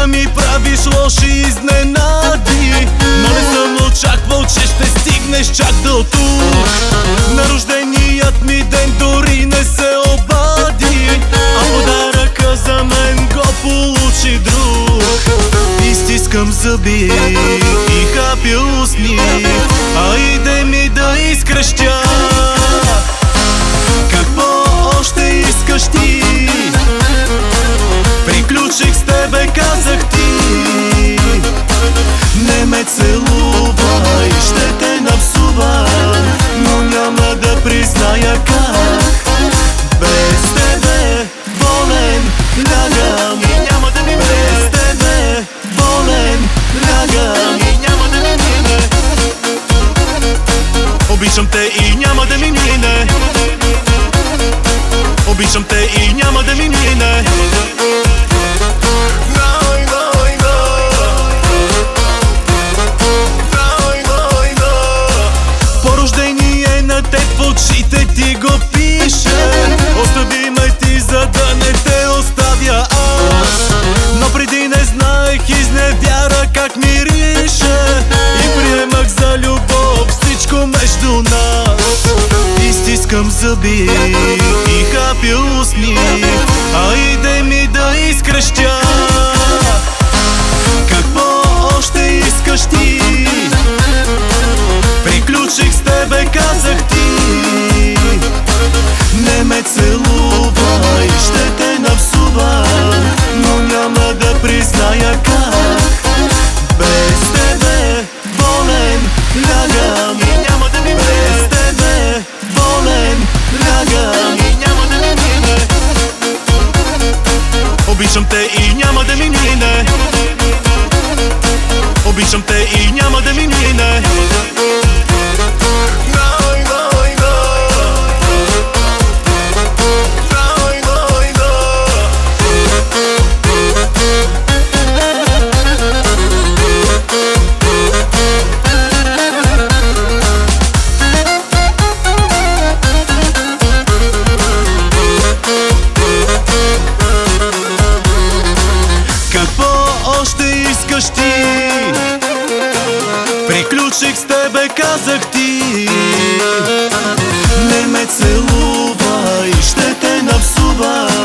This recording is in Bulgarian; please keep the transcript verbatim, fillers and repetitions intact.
да ми правиш лоши изненади, но не съм очаквал, че ще стигнеш чак до тук. На рожденият ми ден дори не се обади, а подаръка за мен го получи друг. И стискам зъби и хапя устни, а иде ми да изкръщя. Какво още искаш ти? Приключих с тебе, казах ти. Не ме целувай, ще те напсува, но няма да призная как. Без тебе болен лягам и няма да ми мине. Без тебе болен лягам и няма да ми мине. Обичам те и няма да ми мине. Обичам те и няма да ми мине. По рождение на теб в очите ти го пише. Остави ме ти, за да не те оставя аз. Но преди не знаех изневяра как мирише и приемах за любов всичко между нас. И стискам зъби и хапя устни, а иде ми да изкръщя. Какво още искаш ти? Приключих с тебе, казах ти. Не ме целувай, ще те напсува, но няма да призная как. Без тебе болен лягам и няма да ми мине. Без тебе болен лягам и няма да ми мине. Обичам те и няма да ми мине. Обичам те и няма да ми мине. Какво още искаш ти? Приключих с тебе, казах ти. Не ме целувай, ще те напсува,